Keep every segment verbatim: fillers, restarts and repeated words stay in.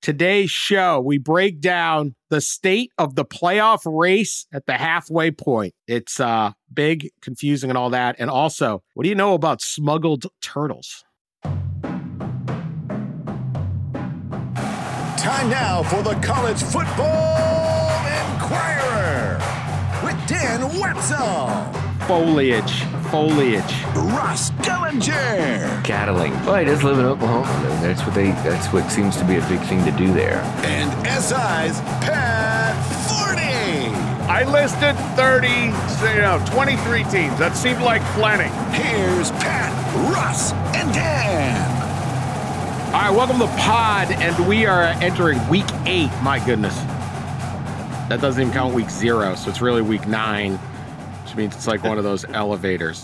Today's show, we break down the state of the playoff race at the halfway point. It's uh, big, confusing, and all that. And also, what do you know about smuggled turtles? Time now for the College Football Inquirer with Dan Wetzel. Foliage. Foliage. Ross Dellinger. Cattling. Well, he does live in Oklahoma. That's what they. That's what seems to be a big thing to do there. And S I's Pat Forney. I listed thirty, you know, twenty-three teams. That seemed like plenty. Here's Pat, Russ, and Dan. All right, welcome to the pod, and we are entering week eight. My goodness. That doesn't even count week zero, so it's really week nine, which means it's like one of those elevators.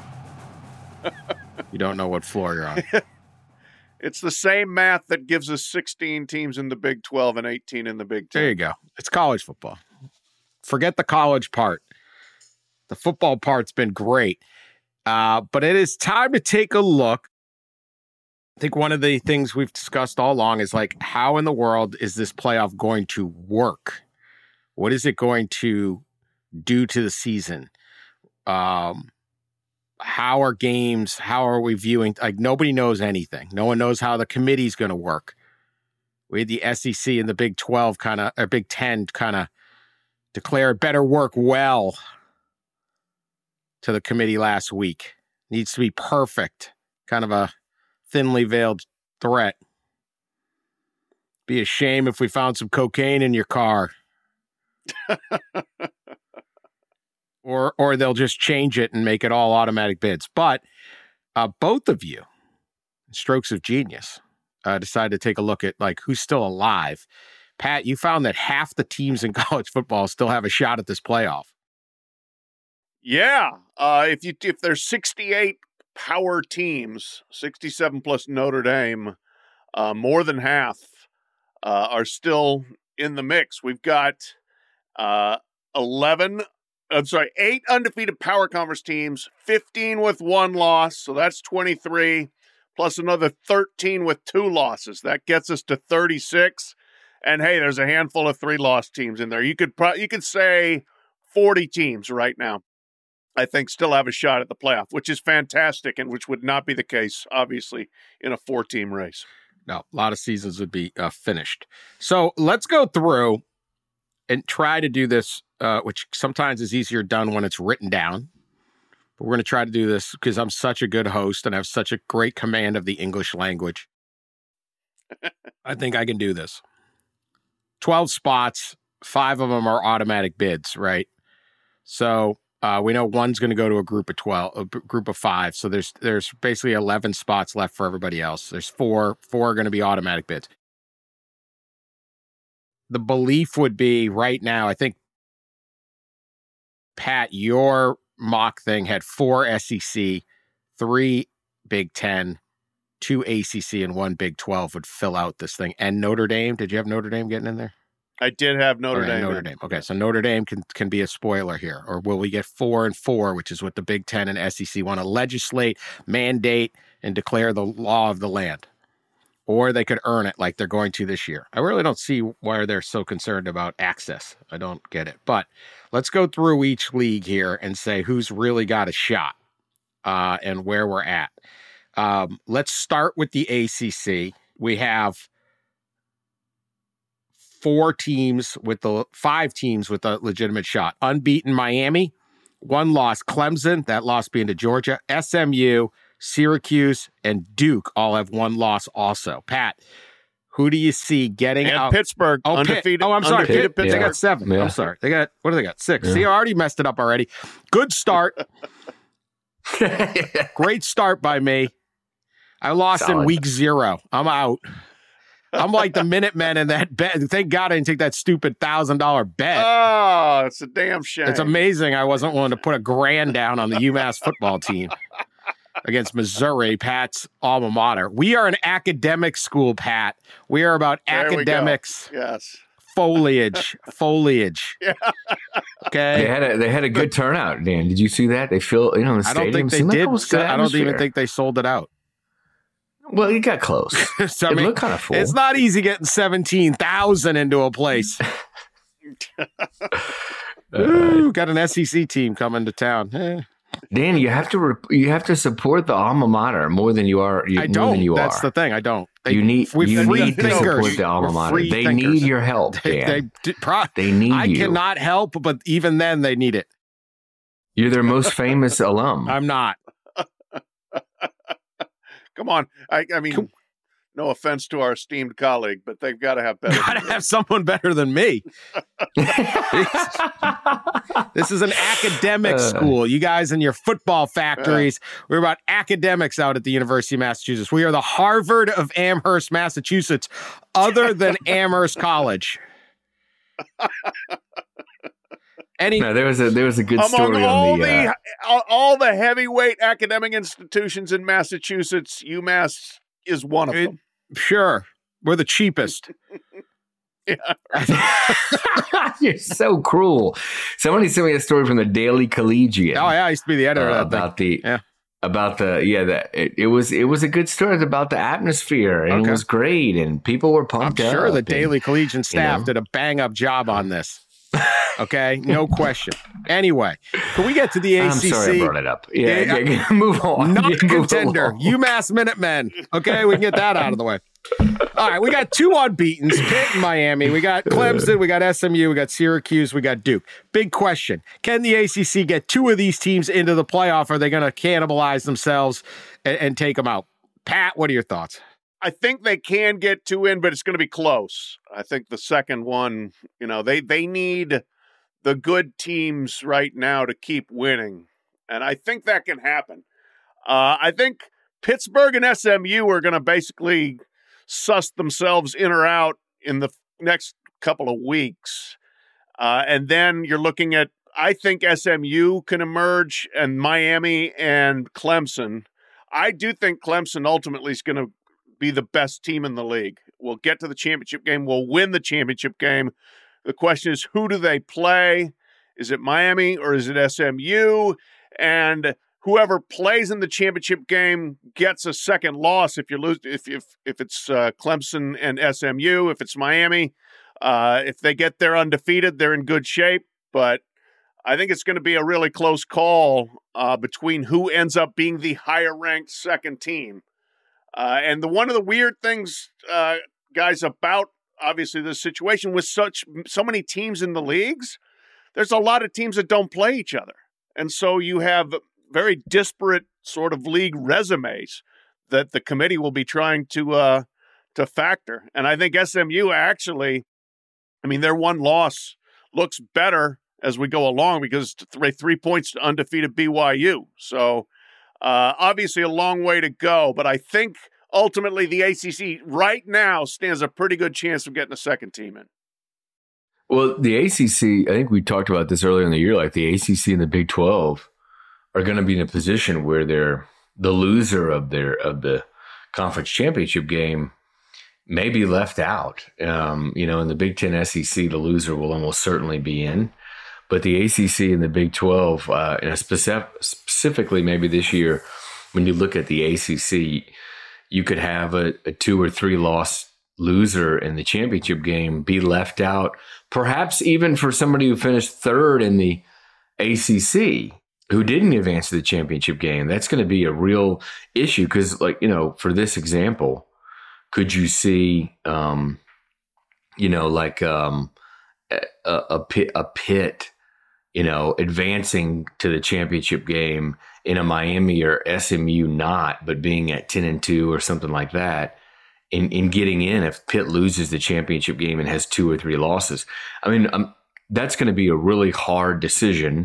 You don't know what floor you're on. It's the same math that gives us sixteen teams in the Big twelve and eighteen in the Big ten. There you go. It's college football. Forget the college part. The football part's been great. Uh, but it is time to take a look. I think one of the things we've discussed all along is like, how in the world is this playoff going to work? What is it going to do to the season? Um, how are games, how are we viewing? Like, nobody knows anything. No one knows how the committee's going to work. We had the S E C and the Big twelve kind of, or Big ten kind of declare it better work well to the committee last week. Needs to be perfect. Kind of a thinly veiled threat. Be a shame if we found some cocaine in your car. or or they'll just change it and make it all automatic bids. But uh, both of you, strokes of genius, uh, decided to take a look at like who's still alive. Pat, you found that half the teams in college football still have a shot at this playoff. Yeah, uh, if you if there's sixty-eight power teams, sixty-seven plus Notre Dame, uh, more than half uh, are still in the mix. We've got uh, eleven, I'm sorry, eight undefeated power conference teams, fifteen with one loss, so that's twenty-three, plus another thirteen with two losses. That gets us to thirty-six. And hey, there's a handful of three-loss teams in there. You could pro- you could say forty teams right now, I think, still have a shot at the playoff, which is fantastic and which would not be the case, obviously, in a four-team race. No, a lot of seasons would be uh, finished. So let's go through and try to do this, uh, which sometimes is easier done when it's written down. But we're going to try to do this because I'm such a good host and I have such a great command of the English language. I think I can do this. twelve spots, five of them are automatic bids, right? So uh, we know one's going to go to a group of twelve, a group of five. So there's there's basically eleven spots left for everybody else. There's four, four are going to be automatic bids. The belief would be right now, I think, Pat, your mock thing had four S E C, three Big Ten, two A C C, and one Big twelve would fill out this thing. And Notre Dame, did you have Notre Dame getting in there? I did have Notre okay, Dame. Notre Dame. Okay, so Notre Dame can, can be a spoiler here. Or will we get four and four, which is what the Big Ten and S E C want to legislate, mandate, and declare the law of the land? Or they could earn it like they're going to this year. I really don't see why they're so concerned about access. I don't get it. But let's go through each league here and say who's really got a shot uh, and where we're at. Um, let's start with the A C C. We have four teams with the five teams with a legitimate shot. Unbeaten Miami, one loss Clemson, that loss being to Georgia. S M U, Syracuse, and Duke all have one loss also. Pat, who do you see getting and out? Pittsburgh, oh, undefeated. Pitt. Oh, I'm sorry. Undefeated Pitt, Pittsburgh. They got seven. Yeah. I'm sorry. They got, what do they got? Six. Yeah. See, I already messed it up already. Good start. Great start by me. I lost Solid. in week zero. I'm out. I'm like the Minutemen in that bet. Thank God I didn't take that stupid one thousand dollars bet. Oh, it's a damn shame. It's amazing I wasn't willing to put a grand down on the UMass football team against Missouri, Pat's alma mater. We are an academic school, Pat. We are about There we go. academics, Yes. foliage, foliage. Yeah. Okay. They had a they had a good turnout, Dan. Did you see that? They fill, you know, the I stadium don't think they seemed like did. it was good I don't even atmosphere. think they sold it out. Well, you got close. So, I it mean, looked kind of full. it's not easy getting seventeen thousand into a place. Ooh, got an S E C team coming to town. Eh. Dan, you have to re- you have to support the alma mater more than you are. You, I more don't. Than you That's are. the thing. I don't. They, you need we you free need to thinkers. support the alma We're mater. free They thinkers. need your help, They, Dan. they, pro- They need I you. cannot help, but even then, they need it. You're their most famous alum. I'm not. Come on. I, I mean, no offense to our esteemed colleague, but they've got to have better. Gotta have someone better than me. This is an academic Uh. school. You guys and your football factories. We're about academics out at the University of Massachusetts. We are the Harvard of Amherst, Massachusetts, other than Amherst College. Any No, there was a there was a good Among story all on the. the Uh, all, all the heavyweight academic institutions in Massachusetts, UMass is one of It- them. Sure, we're the cheapest. You're so cruel. Somebody sent me a story from the Daily Collegian. Oh yeah, I used to be the editor uh, of that about thing. the Yeah. about the yeah that it, it was it was a good story about the atmosphere and Okay. it was great and people were I'm pumped up. sure the and- Daily Collegian staff know. did a bang up job on this. Okay, no question. Anyway, can we get to the A I'm C C? sorry I brought it up. Yeah, Yeah, yeah, yeah, move on. Not Yeah, move contender, along. UMass Minutemen. Okay, we can get that out of the way. All right, we got two unbeatens, Pitt and Miami. We got Clemson, we got S M U, we got Syracuse, we got Duke. Big question. Can the A C C get two of these teams into the playoff? Or are they going to cannibalize themselves and, and take them out? Pat, what are your thoughts? I think they can get two in, but it's going to be close. I think the second one, you know, they they need the good teams right now to keep winning, and I think that can happen. Uh, I think Pittsburgh and S M U are going to basically suss themselves in or out in the next couple of weeks, uh, and then you're looking at. I think S M U can emerge, and Miami and Clemson. I do think Clemson ultimately is going to be the best team in the league. We'll get to the championship game. We'll win the championship game. The question is, who do they play? Is it Miami or is it S M U? And whoever plays in the championship game gets a second loss. If you lose, if if if it's uh, Clemson and S M U, if it's Miami, uh, if they get there undefeated, they're in good shape. But I think it's going to be a really close call uh, between who ends up being the higher ranked second team. Uh, and the one of the weird things, uh, guys, about obviously this situation with such so many teams in the leagues, there's a lot of teams that don't play each other, and so you have very disparate sort of league resumes that the committee will be trying to uh, to factor. And I think S M U actually, I mean, their one loss looks better as we go along because it's three, three points to undefeated B Y U. So. Uh, obviously, a long way to go, but I think ultimately the A C C right now stands a pretty good chance of getting a second team in. Well, the A C C, I think we talked about this earlier in the year, like the A C C and the Big twelve are going to be in a position where they're the loser of their of the conference championship game may be left out. Um, you know, in the Big Ten S E C, the loser will almost certainly be in. But the A C C and the Big twelve, uh, and specific, specifically maybe this year, when you look at the A C C, you could have a, a two or three loss loser in the championship game be left out, perhaps even for somebody who finished third in the A C C who didn't advance to the championship game. That's going to be a real issue because, like, you know, for this example, could you see, um, you know, like um, a, a pit, a pit, you know, advancing to the championship game in a Miami or S M U not, but being at ten and two or something like that, in, in getting in if Pitt loses the championship game and has two or three losses. I mean, um, that's going to be a really hard decision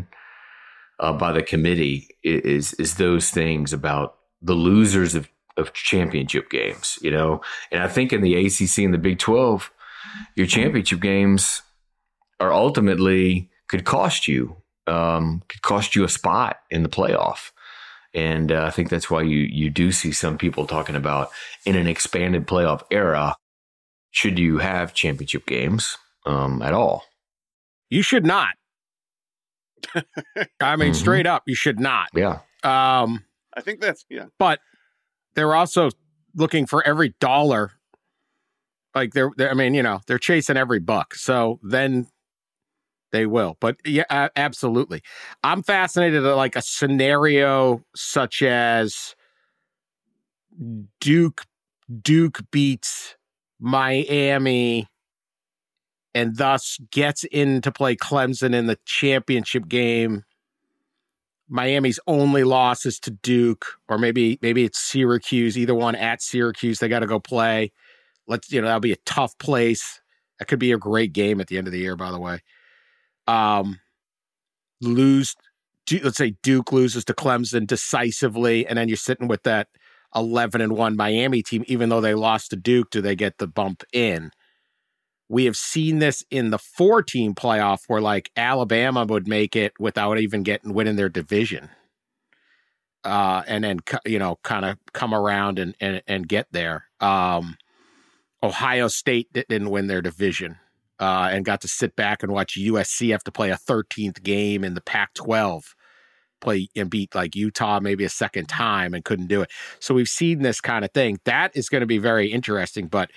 uh, by the committee is, is those things about the losers of, of championship games, you know? And I think in the A C C and the Big twelve, your championship games are ultimately could cost you, um, could cost you a spot in the playoff. And uh, I think that's why you you do see some people talking about in an expanded playoff era, should you have championship games um, at all? You should not. I mean, Mhm. straight up, you should not. Yeah. Um, I think that's, yeah. but there are also looking for every dollar. Like they're, they're, I mean, you know, they're chasing every buck. So then they will. But yeah, absolutely. I'm fascinated at like a scenario such as Duke, Duke beats Miami and thus gets in to play Clemson in the championship game. Miami's only loss is to Duke, or maybe maybe it's Syracuse, either one at Syracuse. They got to go play. Let's, you know, that'll be a tough place. That could be a great game at the end of the year, by the way. Um, lose, let's say Duke loses to Clemson decisively, and then you're sitting with that eleven and one Miami team, even though they lost to Duke. Do they get the bump in? We have seen this in the four-team playoff where, like, Alabama would make it without even getting winning their division, uh, and then you know, kind of come around and and and get there. Um, Ohio State didn't win their division, uh, and got to sit back and watch U S C have to play a thirteenth game in the Pac twelve, play and beat like Utah maybe a second time and couldn't do it. So we've seen this kind of thing. That is going to be very interesting, but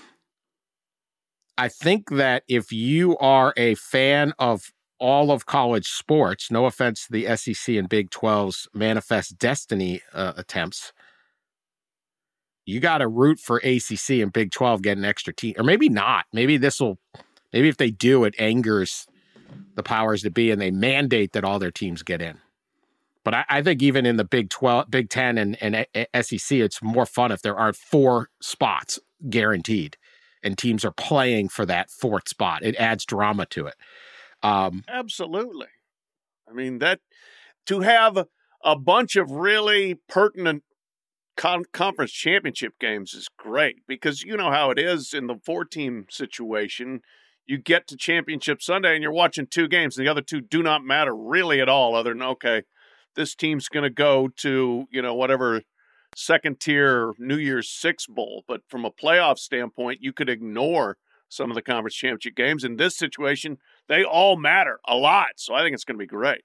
I think that if you are a fan of all of college sports, no offense to the S E C and Big twelve's manifest destiny uh, attempts, you got to root for A C C and Big twelve get an extra team. Or maybe not. Maybe this will, maybe if they do, it angers the powers that be and they mandate that all their teams get in. But I, I think even in the Big twelve, Big ten and, and S E C, it's more fun if there aren't four spots guaranteed and teams are playing for that fourth spot. It adds drama to it. Um, Absolutely. I mean, that to have a bunch of really pertinent con- conference championship games is great, because you know how it is in the four-team situation. You get to championship Sunday and you're watching two games, and the other two do not matter really at all, other than, okay, this team's going to go to, you know, whatever second tier New Year's Six Bowl. But from a playoff standpoint, you could ignore some of the conference championship games. In this situation, they all matter a lot. So I think it's going to be great.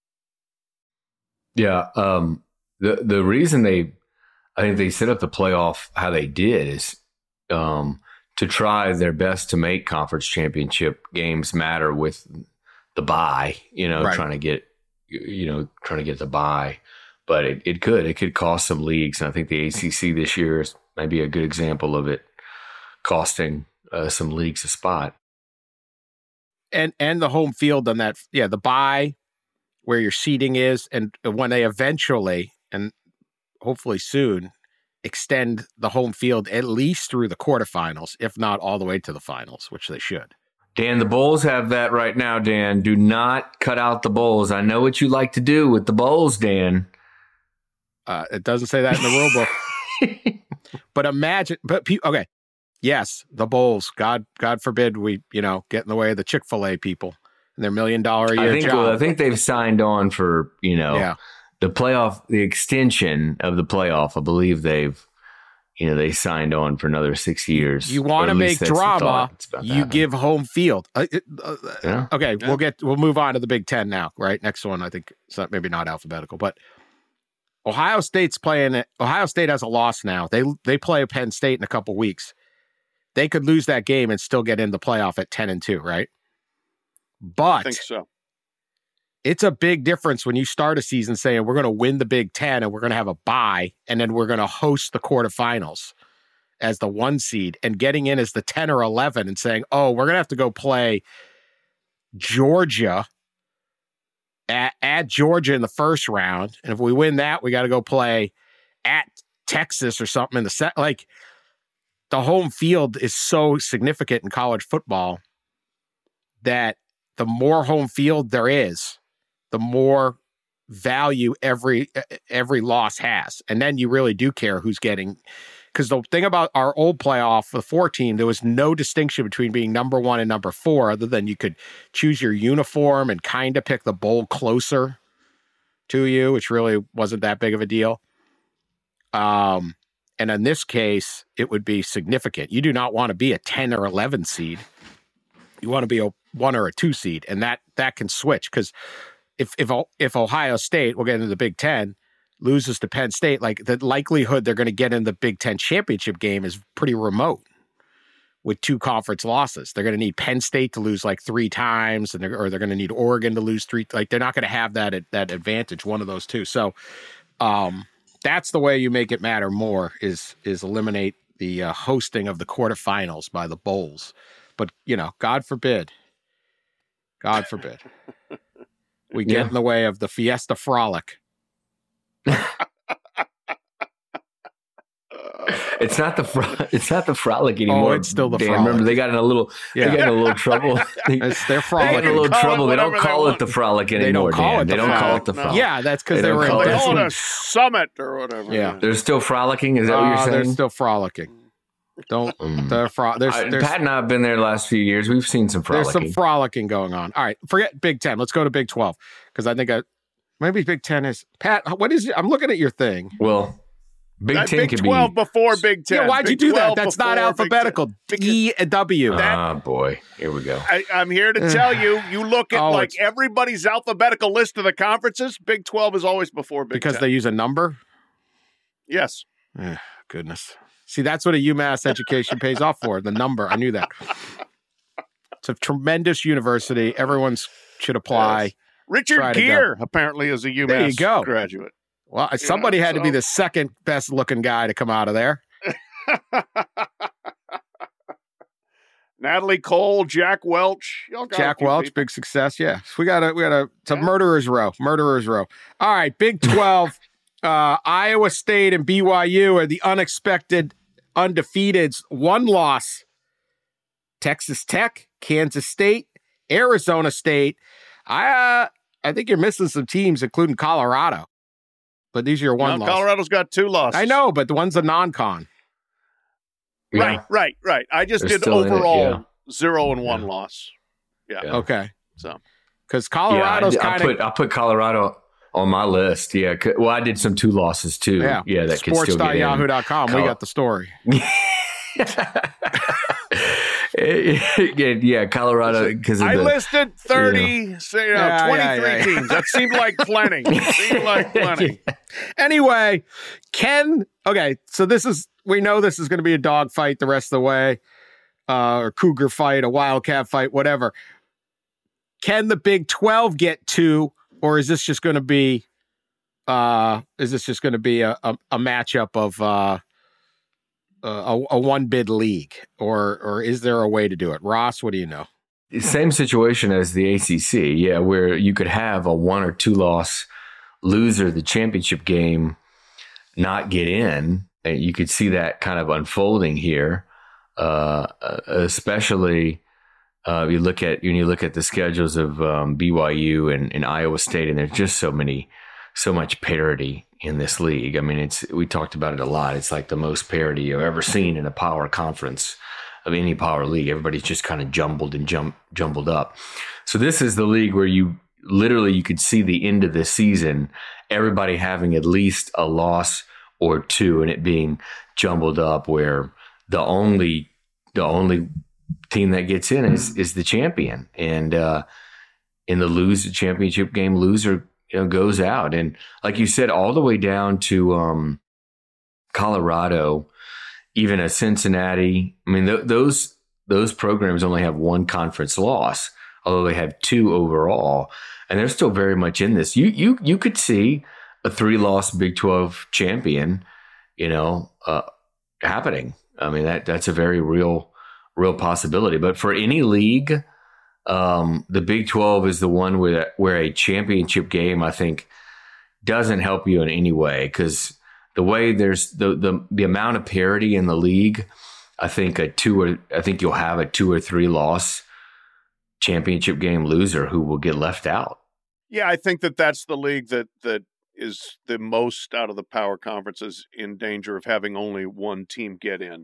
Yeah. Um, the, the reason they, I think they set up the playoff how they did is um, to try their best to make conference championship games matter with the bye, you know, right. trying to get, you know, trying to get the bye. But it, it could. It could cost some leagues. And I think the A C C this year is maybe a good example of it costing uh, some leagues a spot. And and the home field on that, yeah, the bye, where your seating is, and when they eventually, and hopefully soon, extend the home field at least through the quarterfinals, if not all the way to the finals, which they should. Dan, the Bulls have that right now, Dan. Do not cut out the Bulls. I know what you like to do with the Bulls, Dan. Uh, it doesn't say that in the rule book. But imagine, but okay, yes, the Bulls. God, God forbid we, you know, get in the way of the Chick-fil-A people and their million dollar a year I think, job. Well, I think they've signed on for, you know, yeah. the playoff, the extension of the playoff. I believe they've, you know, they signed on for another six years. You want to make drama, you give home field. Uh, uh, yeah. Okay, yeah. we'll get, we'll move on to the Big Ten now, right? Next one, I think it's not, maybe not alphabetical, but Ohio State's playing it. Ohio State has a loss now. They they play Penn State in a couple weeks. They could lose that game and still get in the playoff at ten and two, right? But I think so. It's a big difference when you start a season saying we're going to win the Big Ten and we're going to have a bye, and then we're going to host the quarterfinals as the one seed, and getting in as the ten or eleven and saying, oh, we're going to have to go play Georgia At, at Georgia in the first round, and if we win that, we got to go play at Texas or something in the set. Like, the home field is so significant in college football that the more home field there is, the more value every every loss has, and then you really do care who's getting. Because the thing about our old playoff, the four team, there was no distinction between being number one and number four, other than you could choose your uniform and kind of pick the bowl closer to you, which really wasn't that big of a deal. Um, and in this case, it would be significant. You do not want to be a ten or eleven seed. You want to be a one or a two seed, and that that can switch. Because if if if Ohio State, we'll get into the Big Ten, loses to Penn State, like the likelihood they're going to get in the Big Ten championship game is pretty remote with two conference losses. They're going to need Penn State to lose like three times, and they're, or they're going to need Oregon to lose three. Like they're not going to have that that advantage, one of those two. So um, that's the way you make it matter more is is eliminate the uh, hosting of the quarterfinals by the bowls. But, you know, God forbid, God forbid, we get Yeah. in the way of the Fiesta Frolic. It's not the fro- it's not the frolic anymore. Oh, it's still the Dan, frolic. Remember, they got in a little Yeah. they got in a little trouble. they, It's their they frolic. got in a little call it trouble. They don't whatever they call it want. the frolic anymore. They don't call Dan. it the They don't call it the frolic. frolic. Yeah, that's because They they don't were call in it- They call it a Disney. summit or whatever. Yeah. They're still frolicking. Is that what Uh, you're they're saying? still frolicking. Don't Mm. they're fro- there's, I- there's, Pat and I have been there the last few years. We've seen some there's frolicking. some frolicking going on. All right, forget Big Ten. Let's go to Big twelve because I think I, maybe Big Ten is Pat. What is? I'm looking at your thing. well, Big That Ten Big could twelve be. before Big Ten. Yeah, why'd you Big do that? twelve That's not before Big alphabetical. Big E and W. Ah, boy. Here we go. I, I'm here to tell you, you look at Oh, like it's- everybody's alphabetical list of the conferences. Big twelve is always before Big because Ten. they use a number. yes. Eh, goodness. See, that's what a UMass education pays off for. The number. I knew that. It's a tremendous university. Everyone should apply. Yes. Richard Try to go. Gere apparently is a UMass There you go. graduate. Well, somebody had to be so- the second best looking guy to come out of there. Natalie Cole, Jack Welch. Y'all got a Jack few Welch, people. big success. Yeah. So we got a we got a it's a Yeah. murderer's row. Murderer's row. All right, Big twelve. uh Iowa State and B Y U are the unexpected undefeateds. One loss. Texas Tech, Kansas State, Arizona State. I uh, I think you're missing some teams, including Colorado. But these are your one No, loss. Colorado's got two losses. I know, but the one's a non-con. Yeah. Right, right, right. I just They're did still in it, overall yeah. zero and one Yeah. loss. Yeah. Yeah. Okay. So Because Yeah, I, Colorado's I kind put I put Colorado on my list. Yeah. c- Well, I did some two losses too. of Yeah. that could sports still dot get yahoo in. dot com. We Col- got the story. yeah, yeah, Colorado because of I the listed thirty, so, you know, Yeah, yeah, twenty-three yeah, yeah. teams. That seemed like plenty. seemed like plenty. Anyway, Ken, okay, so this is, we know this is going to be a dog fight the rest of the way, uh, or cougar fight, a wildcat fight, whatever. Can the Big twelve get two, or is this just going to be, uh, is this just going to be a, a, a matchup of uh, a, a one bid league, or or is there a way to do it? Ross, what do you know? same situation as the A C C. Yeah, where you could have a one or two loss loser of the championship game not get in. And you could see that kind of unfolding here, uh, especially. Uh, you look at when you look at the schedules of um, B Y U and, and Iowa State, and there's just so many, so much parity in this league. I mean, it's we talked about it a lot. It's like the most parity I've ever seen in a power conference of any power league. Everybody's just kind of jumbled and jump, jumbled up. So this is the league where you literally you could see the end of the season, everybody having at least a loss or two, and it being jumbled up. Where the only the only team that gets in is is the champion, and uh, in the lose championship game, loser you know, goes out. And like you said, all the way down to um, Colorado, even a Cincinnati. I mean, th- those those programs only have one conference loss, although they have two overall, and they're still very much in this. You you you could see a three loss Big twelve champion, you know, uh, happening. I mean that that's a very real. real possibility. But for any league, um, the Big twelve is the one where, where a championship game, I think, doesn't help you in any way. Because the way there's the, the the amount of parity in the league, I think a two or I think you'll have a two or three loss championship game loser who will get left out. Yeah, I think that that's the league that that is the most out of the power conferences in danger of having only one team get in.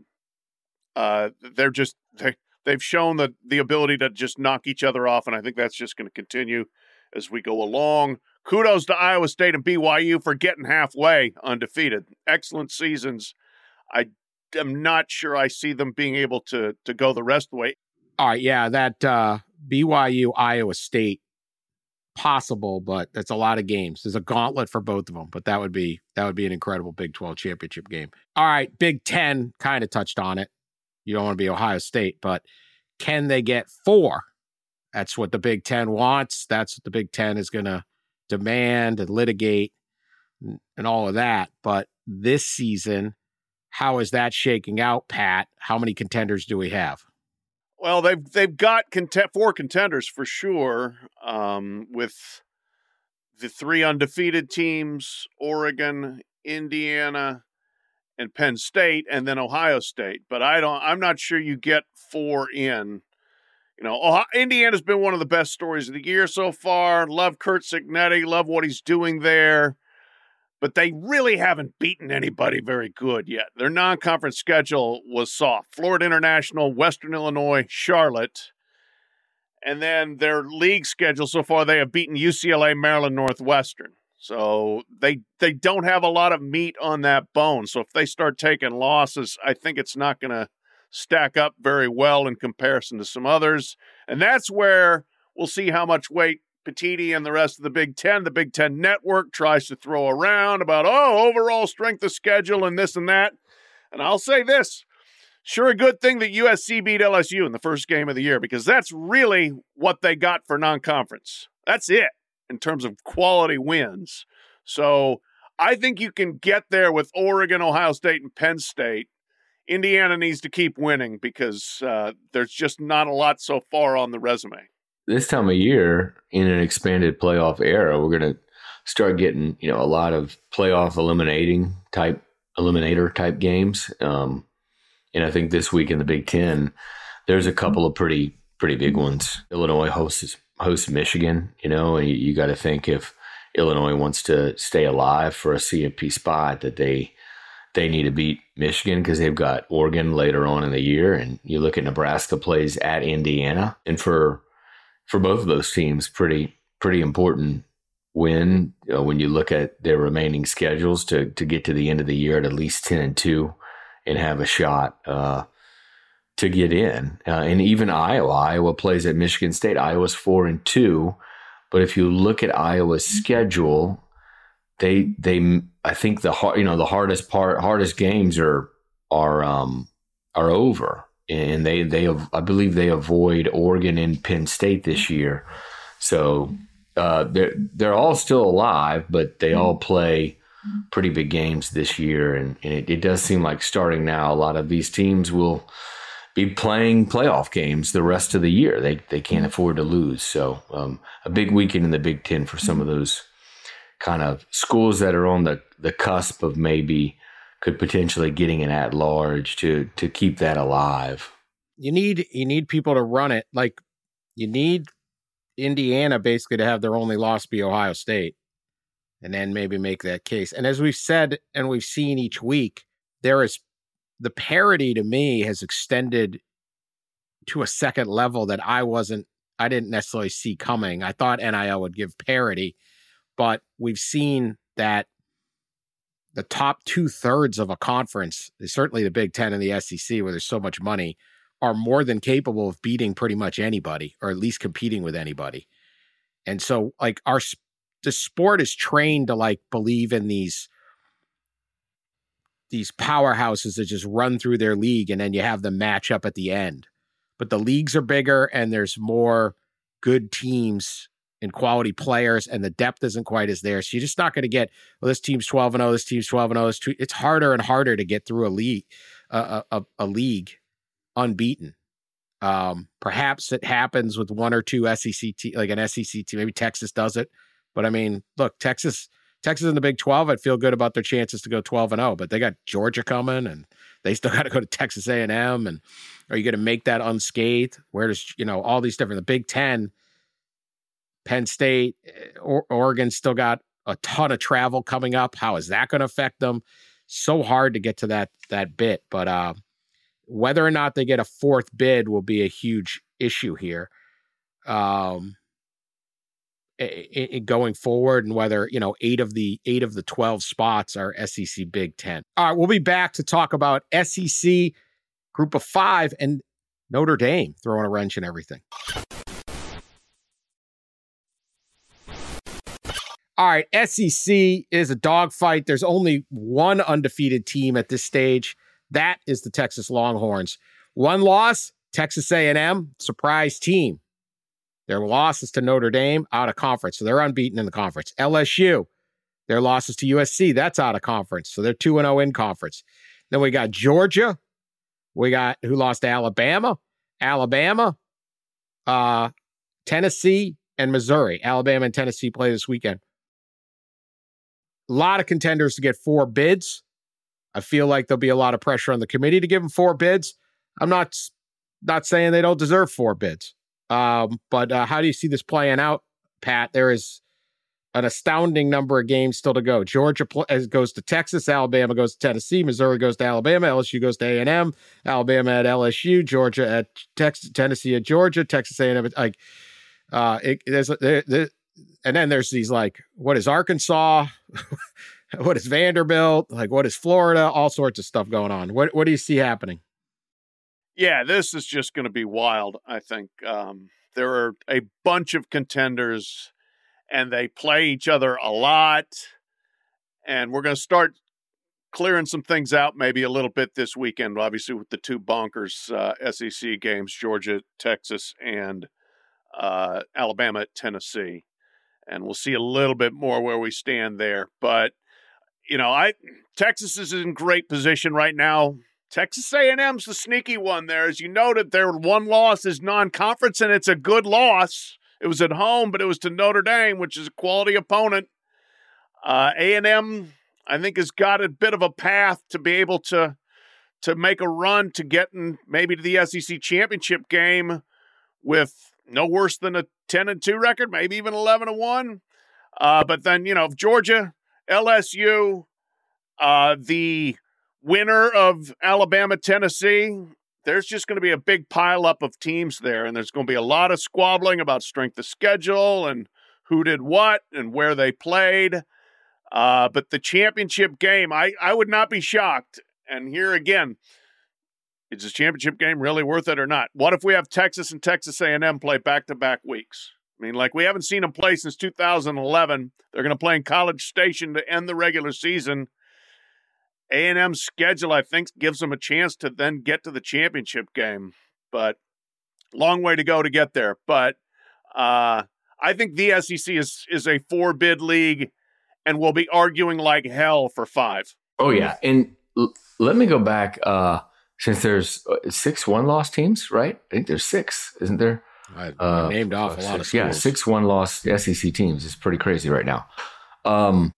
Uh, they're just they they've shown that the ability to just knock each other off, and I think that's just going to continue as we go along. Kudos to Iowa State and B Y U for getting halfway undefeated. Excellent seasons. I am not sure I see them being able to to go the rest of the way. All right, yeah, that uh, B Y U Iowa State possible, but that's a lot of games. There's a gauntlet for both of them, but that would be that would be an incredible Big twelve championship game. All right, Big Ten kind of touched on it. You don't want to be Ohio State, but can they get four? That's what the Big Ten wants. That's what the Big Ten is going to demand and litigate and all of that. But this season, how is that shaking out, Pat? How many contenders do we have? Well, they've they've got cont- four contenders for sure, um, with the three undefeated teams: Oregon, Indiana, and Penn State, and then Ohio State. But I don't. I'm not sure you get four in. You know, Ohio, Indiana's been one of the best stories of the year so far. Love Curt Cignetti. Love what he's doing there. But they really haven't beaten anybody very good yet. Their non-conference schedule was soft. Florida International, Western Illinois, Charlotte. And then their league schedule so far, they have beaten U C L A, Maryland, Northwestern. So they they don't have a lot of meat on that bone. So if they start taking losses, I think it's not going to stack up very well in comparison to some others. And that's where we'll see how much weight Petitti and the rest of the Big Ten, the Big Ten Network, tries to throw around about, oh, overall strength of schedule and this and that. And I'll say this, sure a good thing that U S C beat L S U in the first game of the year, because that's really what they got for non-conference. That's it in terms of quality wins. So I think you can get there with Oregon, Ohio State, and Penn State. Indiana needs to keep winning because uh, there's just not a lot so far on the resume. This time of year, in an expanded playoff era, we're going to start getting, you know, a lot of playoff eliminating type, eliminator type games. Um, and I think this week in the Big Ten, there's a couple of pretty, pretty big ones. Illinois hosts, hosts Michigan, you know, and you, you got to think if Illinois wants to stay alive for a C F P spot that they, they need to beat Michigan because they've got Oregon later on in the year. And you look at Nebraska plays at Indiana, and for, For both of those teams, pretty pretty important win you know, when you look at their remaining schedules to to get to the end of the year at at least ten and two and have a shot uh, to get in. Uh, and even Iowa, Iowa plays at Michigan State. Iowa's four and two, but if you look at Iowa's schedule, they they I think the hard you know the hardest part hardest games are are um are over. And they, they, I believe they avoid Oregon and Penn State this year. So uh, they're, they're all still alive, but they all play pretty big games this year. And, and it, it does seem like starting now, a lot of these teams will be playing playoff games the rest of the year. They, they can't afford to lose. So um, a big weekend in the Big Ten for some of those kind of schools that are on the, the cusp of maybe could potentially getting an at-large to to keep that alive. You need you need people to run it. Like, you need Indiana basically to have their only loss be Ohio State, and then maybe make that case. And as we've said and we've seen each week, there is the parity to me has extended to a second level that I wasn't, I didn't necessarily see coming. I thought N I L would give parity, but we've seen that the top two thirds of a conference, certainly the Big Ten and the S E C, where there's so much money, are more than capable of beating pretty much anybody, or at least competing with anybody. And so, like, our the sport is trained to like believe in these these powerhouses that just run through their league, and then you have them match up at the end. But the leagues are bigger, and there's more good teams and quality players, and the depth isn't quite as there. So you're just not going to get, well, this team's twelve and oh, this team's twelve and oh. It's harder and harder to get through a league, uh, a, a league unbeaten. Um, perhaps it happens with one or two S E C te- like an S E C team. Maybe Texas does it, but I mean, look, Texas, Texas in the Big twelve. I'd feel good about their chances to go twelve and oh, but they got Georgia coming, and they still got to go to Texas A and M. And are you going to make that unscathed? Where does, you know, all these different, the Big Ten, Penn State, or, Oregon still got a ton of travel coming up. How is that going to affect them? So hard to get to that that bit, but uh, whether or not they get a fourth bid will be a huge issue here, um, it, it, going forward, and whether, you know, eight of the eight of the twelve spots are S E C Big Ten. All right, we'll be back to talk about S E C Group of Five and Notre Dame throwing a wrench in everything. All right, S E C is a dogfight. There's only one undefeated team at this stage. That is the Texas Longhorns. One loss, Texas A and M, surprise team. Their loss is to Notre Dame, out of conference, so they're unbeaten in the conference. L S U, their losses to U S C, that's out of conference, so they're two and oh in conference. Then we got Georgia, we got who lost to Alabama, Alabama, uh, Tennessee, and Missouri. Alabama and Tennessee play this weekend. A lot of contenders to get four bids. I feel like there'll be a lot of pressure on the committee to give them four bids. I'm not, not saying they don't deserve four bids. Um, but uh, how do you see this playing out, Pat? There is an astounding number of games still to go. Georgia pl- goes to Texas, Alabama goes to Tennessee, Missouri goes to Alabama, L S U goes to A and M, Alabama at L S U, Georgia at Texas, Tennessee at Georgia, Texas A and M. Like, uh, it, there's there, there, and then there's these like, what is Arkansas? What is Vanderbilt? Like, what is Florida? All sorts of stuff going on. What what do you see happening? Yeah, this is just going to be wild, I think. Um, there are a bunch of contenders, and they play each other a lot. And we're going to start clearing some things out maybe a little bit this weekend, obviously, with the two bonkers uh, S E C games, Georgia, Texas, and uh, Alabama at Tennessee. And we'll see a little bit more where we stand there. But, you know, I Texas is in great position right now. Texas A and M's the sneaky one there. As you noted, their one loss is non-conference, and it's a good loss. It was at home, but it was to Notre Dame, which is a quality opponent. Uh, A and M, I think, has got a bit of a path to be able to, to make a run to getting maybe to the S E C championship game with no worse than a ten and two record, maybe even eleven and one. Uh, but then, you know, Georgia, L S U, uh, the winner of Alabama, Tennessee, there's just going to be a big pileup of teams there, and there's going to be a lot of squabbling about strength of schedule and who did what and where they played. Uh, but the championship game, I, I would not be shocked. And here again, is the championship game really worth it or not? What if we have Texas and Texas A and M play back-to-back weeks? I mean, like, we haven't seen them play since two thousand eleven. They're going to play in College Station to end the regular season. A and M's schedule, I think, gives them a chance to then get to the championship game. But long way to go to get there. But uh, I think the S E C is, is a four-bid league and will be arguing like hell for five. Oh, yeah. And l- let me go back. Uh, since there's six one-loss teams, right? I think there's six, isn't there? I uh, named off a lot of schools. Yeah, six one-loss S E C teams. It's pretty crazy right now. Um,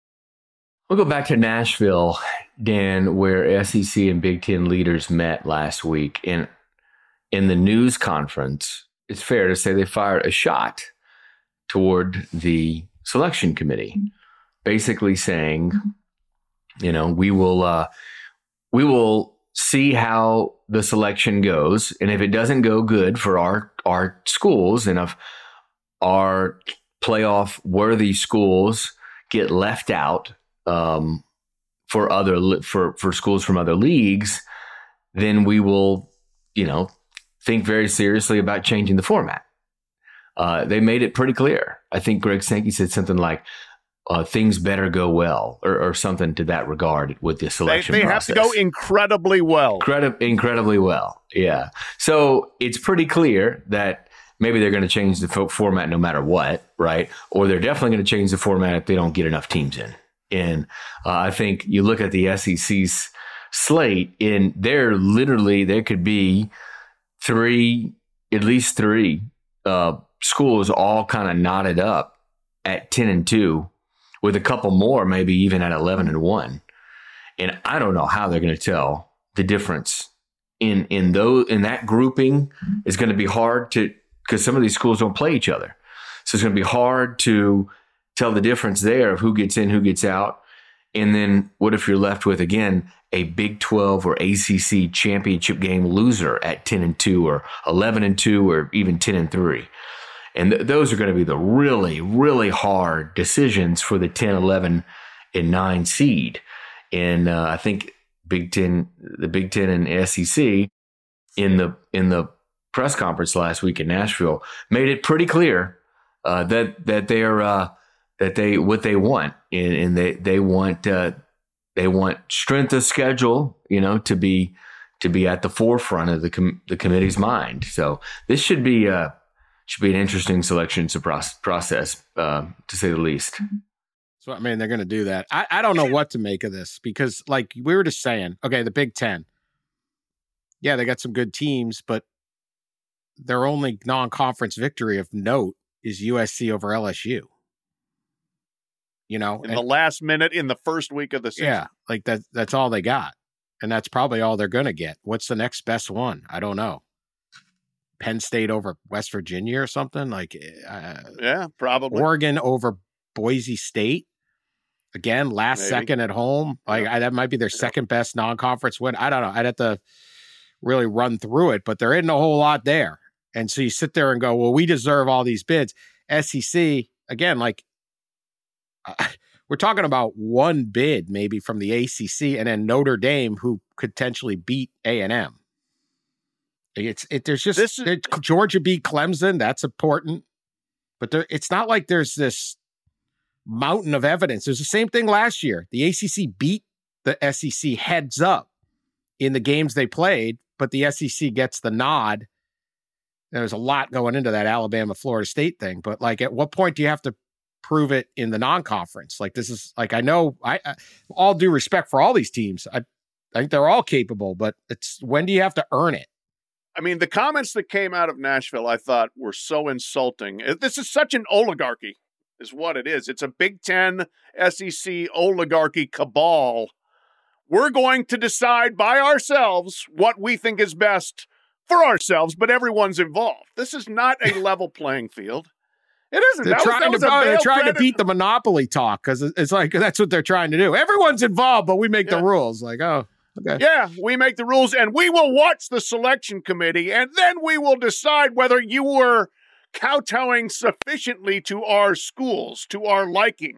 we'll go back to Nashville, Dan, where S E C and Big Ten leaders met last week. In, in the news conference, it's fair to say they fired a shot toward the selection committee, basically saying, you know, we will uh, we will see how the selection goes, and if it doesn't go good for our our schools, and if our playoff worthy schools get left out um, for other for for schools from other leagues, then we will, you know, think very seriously about changing the format. Uh, they made it pretty clear. I think Greg Sankey said something like, Uh, things better go well, or, or something to that regard with the selection they, they process. They have to go incredibly well. Incredi- incredibly well, yeah. So it's pretty clear that maybe they're going to change the fo- format no matter what, right? Or they're definitely going to change the format if they don't get enough teams in. And uh, I think you look at the S E C's slate, and there literally there could be three, at least three uh, schools all kind of knotted up at ten and two. With a couple more, maybe even at eleven and one. And I don't know how they're going to tell the difference in in those in that grouping. Is going to be hard to, because some of these schools don't play each other. So it's going to be hard to tell the difference there of who gets in, who gets out. And then what if you're left with, again, a Big twelve or A C C championship game loser at ten and two or eleven and two or even ten and three? And th- those are going to be the really, really hard decisions for the ten, eleven, and nine seed. And uh, I think Big Ten, the Big Ten and S E C in the in the press conference last week in Nashville made it pretty clear uh, that that they are uh, that they what they want, and, and they they want uh, they want strength of schedule, you know, to be to be at the forefront of the com- the committee's mind. So this should be uh should be an interesting selection process, uh, to say the least. So I mean, they're going to do that. I, I don't know what to make of this because, like we were just saying, okay, the Big Ten. Yeah, they got some good teams, but their only non-conference victory of note is U S C over L S U. You know, in and, the last minute in the first week of the season. Yeah, like that. That's all they got, and that's probably all they're going to get. What's the next best one? I don't know. Penn State over West Virginia or something like. Uh, yeah, probably. Oregon over Boise State. Again, last Maybe. second at home. Like yeah. I, that might be their yeah. second best non-conference win. I don't know. I'd have to really run through it, but there isn't a whole lot there. And so you sit there and go, well, we deserve all these bids. S E C, again, like uh, we're talking about one bid maybe from the A C C and then Notre Dame, who could potentially beat A and M. It's it. There's just this is, Georgia beat Clemson. That's important. But there, it's not like there's this mountain of evidence. There's the same thing last year. The A C C beat the S E C heads up in the games they played, but the S E C gets the nod. There's a lot going into that Alabama Florida State thing, but like, at what point do you have to prove it in the non-conference? Like, this is like, I know I, I all due respect for all these teams. I, I think they're all capable, but it's when do you have to earn it? I mean, the comments that came out of Nashville, I thought were so insulting. This is such an oligarchy is what it is. It's a Big Ten, S E C oligarchy cabal. We're going to decide by ourselves what we think is best for ourselves, but everyone's involved. This is not a level playing field. It isn't. They're that trying, was, to, they're trying to beat the monopoly talk because it's like that's what they're trying to do. Everyone's involved, but we make yeah. the rules. Like, oh, okay. Yeah, we make the rules, and we will watch the selection committee, and then we will decide whether you were kowtowing sufficiently to our schools, to our liking.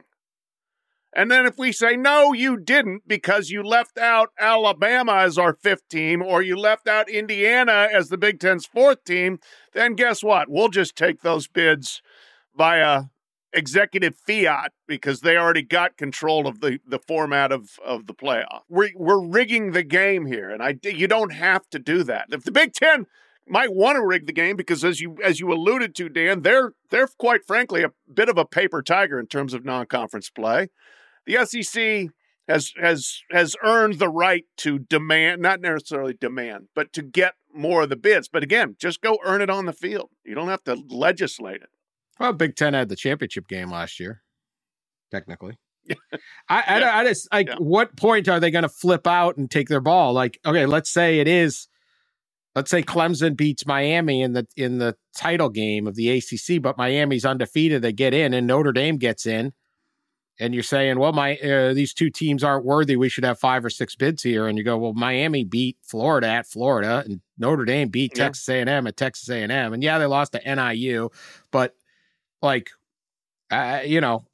And then if we say, no, you didn't because you left out Alabama as our fifth team or you left out Indiana as the Big Ten's fourth team, then guess what? We'll just take those bids via executive fiat because they already got control of the, the format of, of the playoff. We're, we're rigging the game here, and I, you don't have to do that. If the Big Ten might want to rig the game because, as you as you alluded to, Dan, they're, they're quite frankly a bit of a paper tiger in terms of non-conference play. The S E C has has has earned the right to demand, not necessarily demand, but to get more of the bids. But again, just go earn it on the field. You don't have to legislate it. Well, Big Ten had the championship game last year, technically. I, I, Yeah. I just like, Yeah. what point are they going to flip out and take their ball? Like, okay, let's say it is, let's say Clemson beats Miami in the in the title game of the A C C, but Miami's undefeated. They get in, and Notre Dame gets in. And you're saying, well, my uh, these two teams aren't worthy. We should have five or six bids here. And you go, well, Miami beat Florida at Florida, and Notre Dame beat Yeah. Texas A and M at Texas A and M. And yeah, they lost to N I U, but like, uh, you know,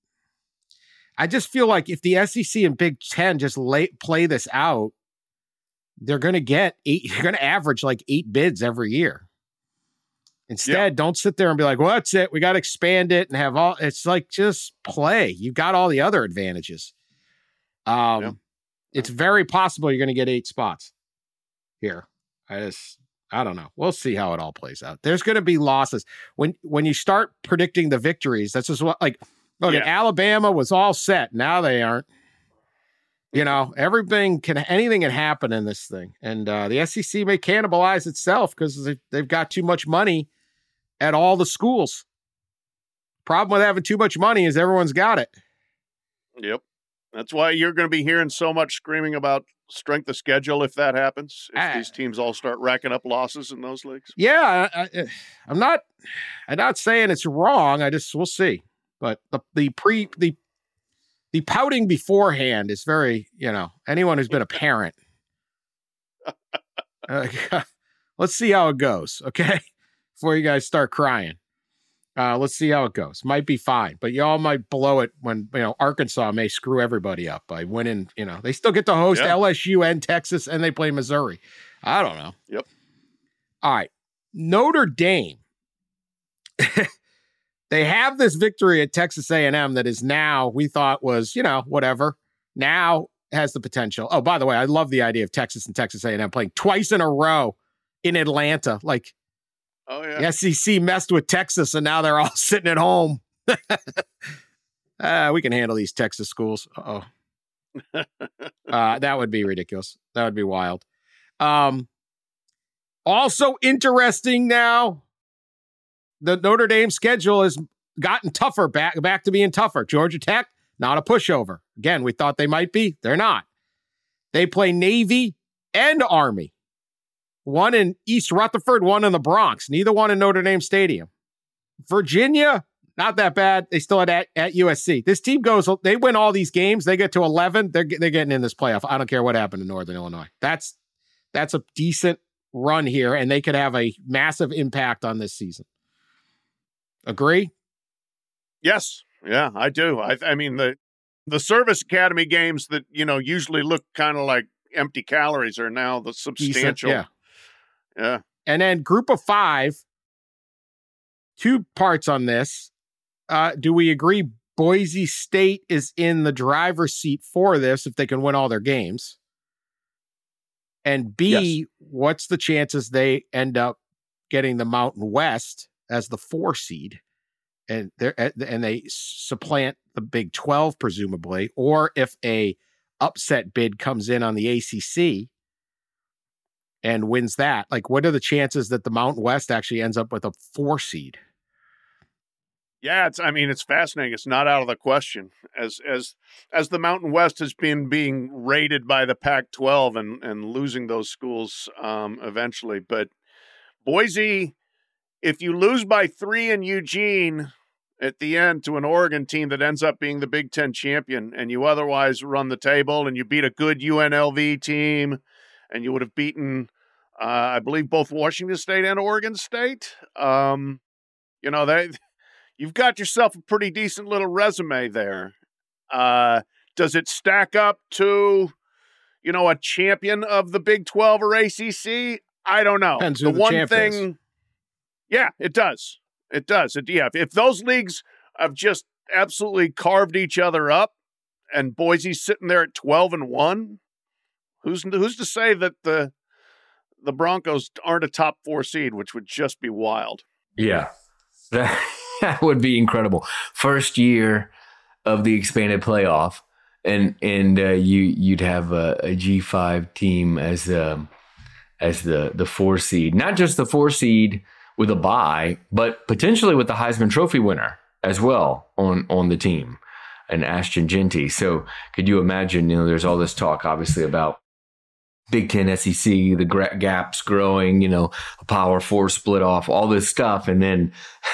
I just feel like if the S E C and Big Ten just lay, play this out, they're going to get eight. You're going to average like eight bids every year. Instead, Yeah. don't sit there and be like, well, that's it. We got to expand it and have all, it's like, just play. You've got all the other advantages. Um, Yeah. It's very possible you're going to get eight spots here. I just, I don't know. We'll see how it all plays out. There's going to be losses. When, when you start predicting the victories, that's just what, like, look, Yeah. Alabama was all set. Now they aren't. You know, everything can, anything can happen in this thing. And uh, the S E C may cannibalize itself because they've, they've got too much money at all the schools. Problem with having too much money is everyone's got it. Yep. That's why you're going to be hearing so much screaming about strength of schedule if that happens, if Ah. these teams all start racking up losses in those leagues. Yeah, I, I, I'm not, I'm not saying it's wrong. I just, we'll see. But the, the pre, the, the pouting beforehand is very, you know, anyone who's been a parent. uh, let's see how it goes, okay? Before you guys start crying. Uh, let's see how it goes. Might be fine, but y'all might blow it when, you know, Arkansas may screw everybody up by winning, you know. They still get to host Yeah. L S U and Texas, and they play Missouri. I don't know. Yep. All right. Notre Dame. They have this victory at Texas A and M that is now, we thought was, you know, whatever. Now has the potential. Oh, by the way, I love the idea of Texas and Texas A and M playing twice in a row in Atlanta. Like, oh yeah, the S E C messed with Texas, and now they're all sitting at home. uh, we can handle these Texas schools. Uh-oh. uh, that would be ridiculous. That would be wild. Um, also interesting now, the Notre Dame schedule has gotten tougher, back, back to being tougher. Georgia Tech, not a pushover. Again, we thought they might be. They're not. They play Navy and Army. One in East Rutherford, one in the Bronx. Neither one in Notre Dame Stadium. Virginia, not that bad. They still at, at U S C. This team goes, they win all these games. They get to eleven. They're, they're getting in this playoff. I don't care what happened in Northern Illinois. That's, that's a decent run here, and they could have a massive impact on this season. Agree? Yes. Yeah, I do. I, I mean, the the service academy games that, you know, usually look kind of like empty calories are now the substantial. Decent, yeah. Yeah. And then group of five, two parts on this. Uh, do we agree Boise State is in the driver's seat for this if they can win all their games? And B, yes. What's the chances they end up getting the Mountain West as the four seed? And they and they supplant the Big twelve, presumably, or if a upset bid comes in on the A C C and wins that, like, what are the chances that the Mountain West actually ends up with a four seed? Yeah, it's. I mean, it's fascinating. It's not out of the question as as as the Mountain West has been being raided by the Pac twelve and and losing those schools um, eventually. But Boise, if you lose by three in Eugene at the end to an Oregon team that ends up being the Big Ten champion, and you otherwise run the table and you beat a good U N L V team, and you would have beaten, uh, I believe, both Washington State and Oregon State. Um, you know, they, you've got yourself a pretty decent little resume there. Uh, does it stack up to, you know, a champion of the Big twelve or A C C? I don't know. Depends the who the one champ thing, is. Yeah, it does. It does. It, yeah, if, if those leagues have just absolutely carved each other up, and Boise's sitting there at twelve and one, who's who's to say that the the Broncos aren't a top four seed, which would just be wild. Yeah, that, that would be incredible. First year of the expanded playoff, and and uh, you you'd have a, a G five team as um, as the the four seed, not just the four seed with a bye, but potentially with the Heisman Trophy winner as well on, on the team, and Ashton Jeanty. So could you imagine, you know, there's all this talk, obviously, about Big Ten, S E C, the gra- gaps growing, you know, a Power Four split off, all this stuff. And then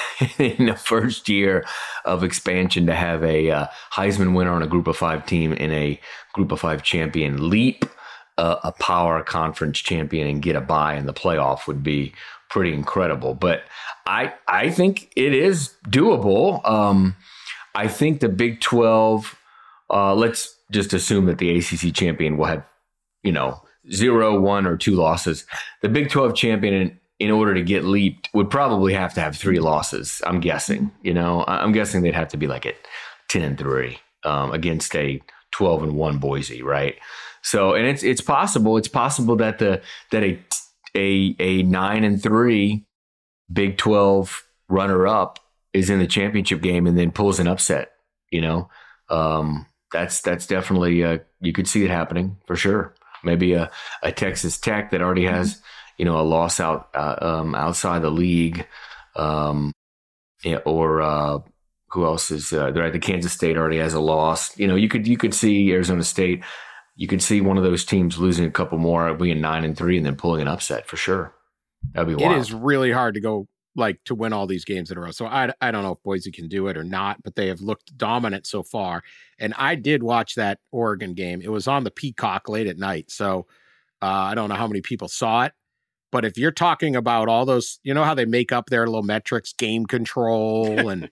in the first year of expansion to have a uh, Heisman winner on a Group of Five team and a Group of Five champion leap uh, a Power Conference champion and get a bye in the playoff would be pretty incredible. But I I think it is doable. Um, I think the Big twelve, uh, let's just assume that the A C C champion will have, you know, zero, one, or two losses. The Big twelve champion, in, in order to get leaped, would probably have to have three losses, I'm guessing. You know, I'm guessing they'd have to be like at ten and three um, against a twelve and one Boise, right? So, and it's it's possible. It's possible that the that a a a nine and three Big twelve runner up is in the championship game and then pulls an upset. You know, um, that's that's definitely uh, you could see it happening for sure. Maybe a, a Texas Tech that already has, you know, a loss out uh, um, outside the league, um, yeah, or uh, who else is uh, right? The Kansas State already has a loss. You know, you could you could see Arizona State. You could see one of those teams losing a couple more, being nine and three, and then pulling an upset for sure. That'd be wild. It is really hard to go like to win all these games in a row. So I, I don't know if Boise can do it or not, but they have looked dominant so far. And I did watch that Oregon game. It was on the Peacock late at night. So uh, I don't know how many people saw it, but if you're talking about all those, you know how they make up their little metrics, game control, and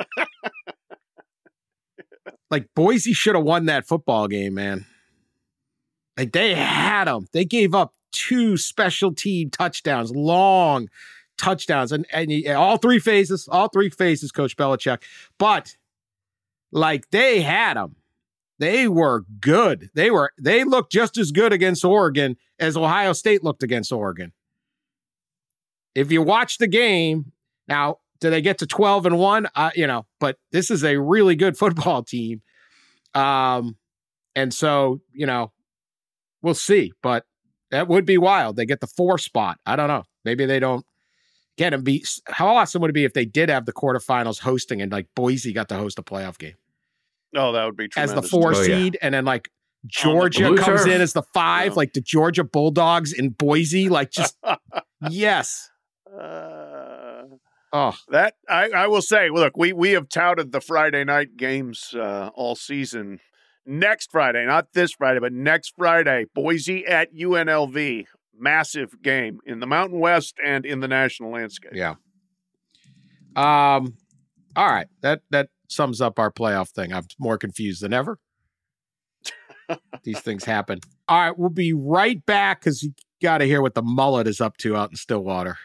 like Boise should have won that football game, man. Like they had them. They gave up two special team touchdowns, long touchdowns, and and he, all three phases, all three phases, Coach Belichick. But like they had them, they were good. They were they looked just as good against Oregon as Ohio State looked against Oregon. If you watch the game now, do they get to twelve and one? Uh, you know, but this is a really good football team, um, and so you know, we'll see. But that would be wild. They get the four spot. I don't know. Maybe they don't get them beat. How awesome would it be if they did have the quarterfinals hosting and like Boise got to host a playoff game? Oh, that would be tremendous. As the four oh, seed, yeah. and then like Georgia oh, comes turf. in as the five, Yeah. like the Georgia Bulldogs in Boise. Like just, yes. Uh, Oh, that I, I will say, look, we we have touted the Friday night games uh, all season. Next Friday, not this Friday, but next Friday, Boise at U N L V. Massive game in the Mountain West and in the national landscape. yeah. Um, all right. That that sums up our playoff thing. I'm more confused than ever. These things happen. All right, we'll be right back because you got to hear what the mullet is up to out in Stillwater.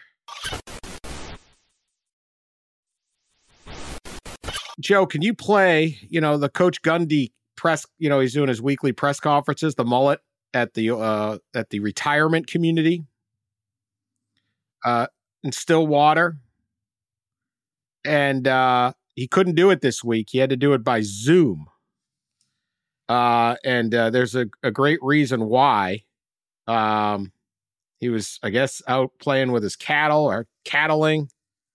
Joe, can you play, you know, the Coach Gundy press, you know, he's doing his weekly press conferences, the mullet at the uh at the retirement community uh in Stillwater. And uh he couldn't do it this week. He had to do it by Zoom. Uh and uh there's a, a great reason why. Um he was, I guess, out playing with his cattle or cattling.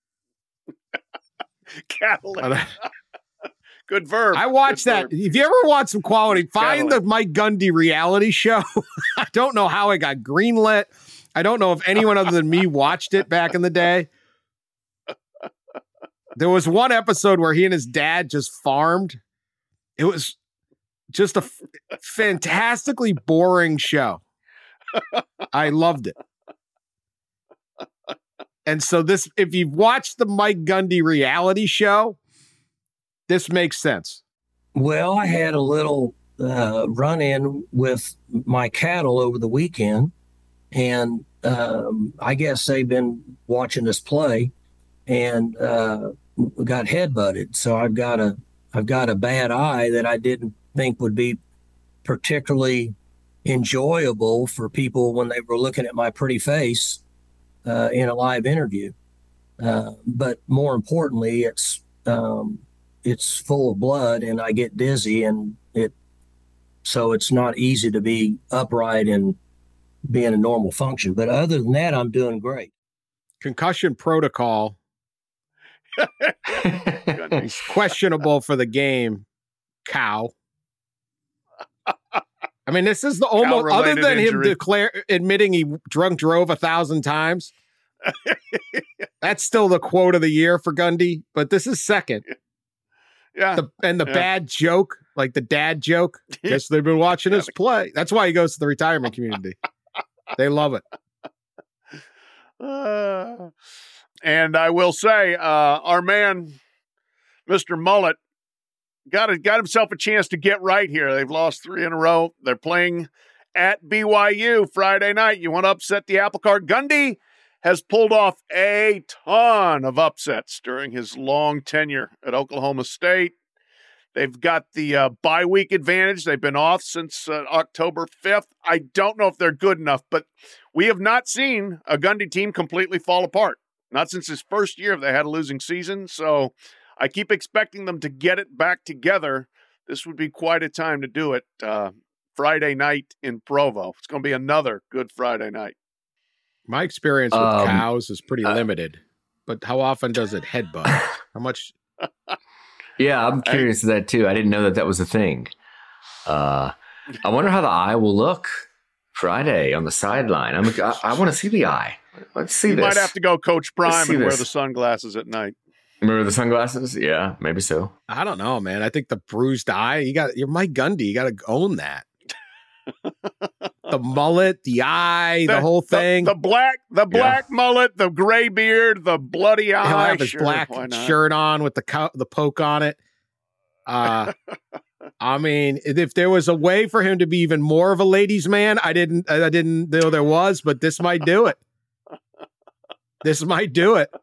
Cattling. Good verb. I watched Good that. verb. If you ever want some quality, find the Mike Gundy reality show. I don't know how it got greenlit. I don't know if anyone other than me watched it back in the day. There was one episode where he and his dad just farmed. It was just a f- fantastically boring show. I loved it. And so this, if you've watched the Mike Gundy reality show, this makes sense. Well, I had a little uh, run-in with my cattle over the weekend, and um, I guess they've been watching us play and uh, got headbutted. So I've got a I've got a bad eye that I didn't think would be particularly enjoyable for people when they were looking at my pretty face uh, in a live interview. Uh, but more importantly, it's um, it's full of blood and I get dizzy, and it, so it's not easy to be upright and be in a normal function. But other than that, I'm doing great. Concussion protocol. He's questionable for the game, cow. I mean, this is the almost, other than him injury. declare admitting he drunk drove a thousand times. That's still the quote of the year for Gundy, but this is second. Yeah. The, and the Yeah. bad joke, like the dad joke. Guess they've been watching us play. That's why he goes to the retirement community. They love it. Uh, and I will say, uh, our man, Mister Mullet, got a, got himself a chance to get right here. They've lost three in a row. They're playing at B Y U Friday night. You want to upset the apple cart? Gundy has pulled off a ton of upsets during his long tenure at Oklahoma State. They've got the uh, bye week advantage. They've been off since uh, October fifth. I don't know if they're good enough, but we have not seen a Gundy team completely fall apart. Not since his first year have they had a losing season. So I keep expecting them to get it back together. This would be quite a time to do it. Uh, Friday night in Provo. It's going to be another good Friday night. My experience with Um, cows is pretty uh, limited, but how often does it headbutt? How much? Yeah, I'm curious of that too. I didn't know that that was a thing. Uh, I wonder how the eye will look Friday on the sideline. I'm, I, I want to see the eye. Let's see You this. might have to go Coach Prime see and wear this. the sunglasses at night. Remember the sunglasses? Yeah, maybe so. I don't know, man. I think the bruised eye, you got, you're Mike Gundy. You got to own that. The mullet, the eye, the, whole thing. The, the black, the black mullet, the gray beard, the bloody eye. He'll have his Sure, black why not? shirt on with the co- the poke on it. Uh, I mean, if there was a way for him to be even more of a ladies' man, I didn't, I didn't know there was, but this might do it. This might do it.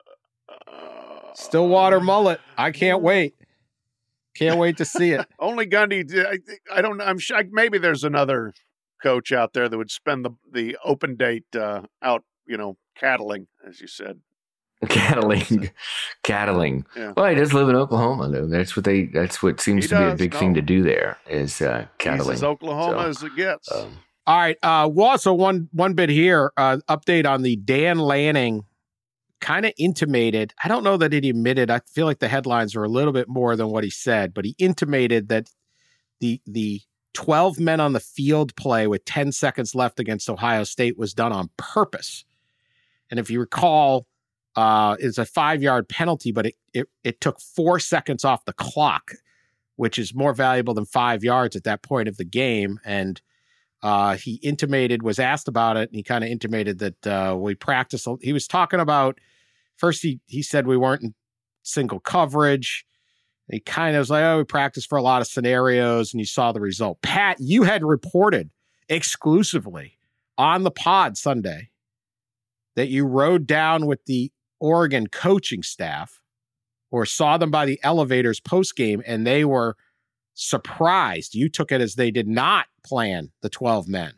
Stillwater mullet. I can't wait. Can't wait to see it. Only Gundy. I, I don't know. I'm sure maybe there's another coach out there that would spend the the open date uh, out, you know, cattling, as you said. Cattling, cattling. Yeah. Well, he does live in Oklahoma, though. That's what they. That's what seems He to be a does, big no. thing to do there is uh, He's cattling. as Oklahoma So, as it gets. um, All right. Uh, well, also one one bit here. Uh, update on the Dan Lanning. Kind of intimated. I don't know that he admitted. I feel like the headlines are a little bit more than what he said, but he intimated that the the twelve men on the field play with ten seconds left against Ohio State was done on purpose. And if you recall, uh, it's a five-yard penalty, but it, it it took four seconds off the clock, which is more valuable than five yards at that point of the game. And uh, he intimated, was asked about it, and he kind of intimated that uh, we practiced. He was talking about, first he he said we weren't in single coverage. He kind of was like, oh, we practiced for a lot of scenarios, and you saw the result. Pat, you had reported exclusively on the pod Sunday that you rode down with the Oregon coaching staff or saw them by the elevators post-game, and they were surprised. You took it as they did not plan the twelve men.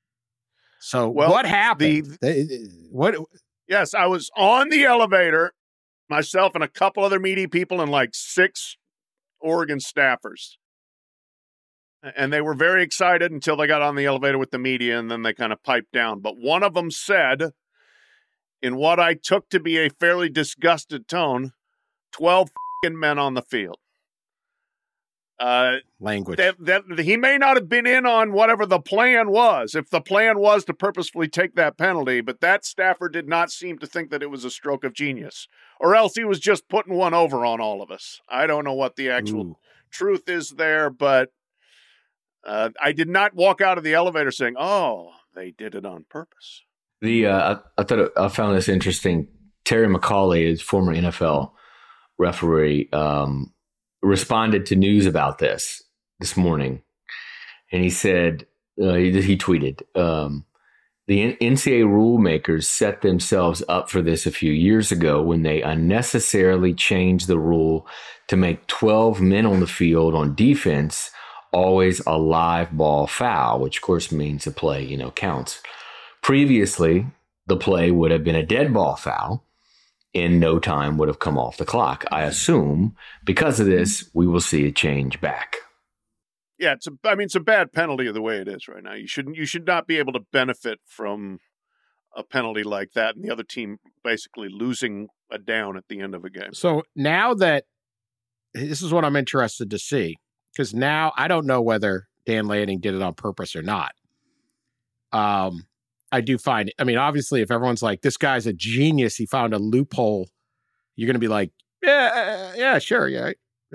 So Well, what happened? the- They- what? Yes, I was on the elevator, myself and a couple other media people and like six Oregon staffers. And they were very excited until they got on the elevator with the media, and then they kind of piped down. But one of them said, in what I took to be a fairly disgusted tone, twelve f***ing men on the field. Uh, Language. that, that he may not have been in on whatever the plan was, if the plan was to purposefully take that penalty, but that staffer did not seem to think that it was a stroke of genius, or else he was just putting one over on all of us. I don't know what the actual Ooh. truth is there, but uh, I did not walk out of the elevator saying, oh, they did it on purpose. The uh, I, I thought it, I found this interesting. Terry McCauley, is former N F L referee, um, responded to news about this this morning, and he said uh, he, he tweeted um, the N C double A rule makers set themselves up for this a few years ago when they unnecessarily changed the rule to make twelve men on the field on defense always a live ball foul, which of course means the play, you know, counts. Previously, the play would have been a dead ball foul and no time would have come off the clock. I assume because of this, we will see a change back. Yeah, it's a, I mean, it's a bad penalty the way it is right now. You shouldn't, you should not be able to benefit from a penalty like that and the other team basically losing a down at the end of a game. So now that this is what I'm interested to see, because now I don't know whether Dan Lanning did it on purpose or not. Um, I do find it. I mean, obviously, if everyone's like, this guy's a genius, he found a loophole, you're going to be like, yeah, yeah, sure. Yeah.